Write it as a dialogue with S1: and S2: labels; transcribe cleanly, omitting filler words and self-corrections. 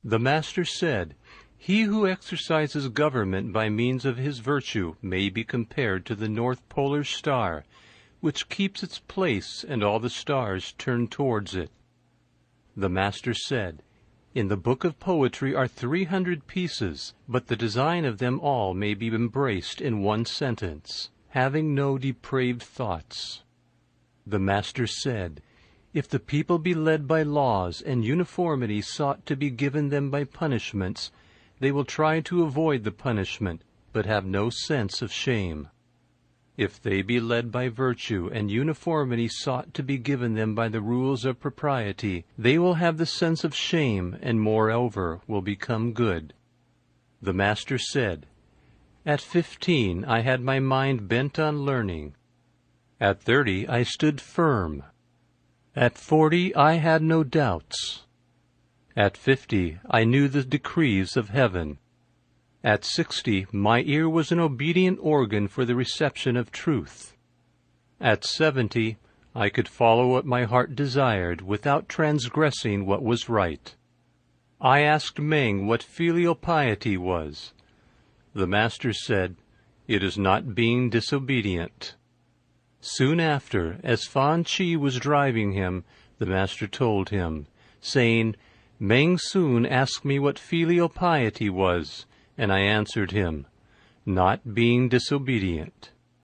S1: The Master said, "He who exercises government by means of his virtue may be compared to the North Polar Star, which keeps its place and all the stars turn towards it." The Master said, "In the book of poetry are 300 pieces, but the design of them all may be embraced in one sentence, having no depraved thoughts." The Master said, "If the people be led by laws and uniformity sought to be given them by punishments, they will try to avoid the punishment, but have no sense of shame. If they be led by virtue and uniformity sought to be given them by the rules of propriety, they will have the sense of shame and moreover will become good." The Master said, "At 15 I had my mind bent on learning. At 30 I stood firm. At 40 I had no doubts. At 50 I knew the decrees of heaven. At 60 my ear was an obedient organ for the reception of truth. At 70 I could follow what my heart desired without transgressing what was right. I asked Meng what filial piety was. The Master said, "It is not being disobedient." Soon after, as Fan Chi was driving him, the Master told him, saying, "Meng Soon asked me what filial piety was, and I answered him, 'Not being disobedient.'"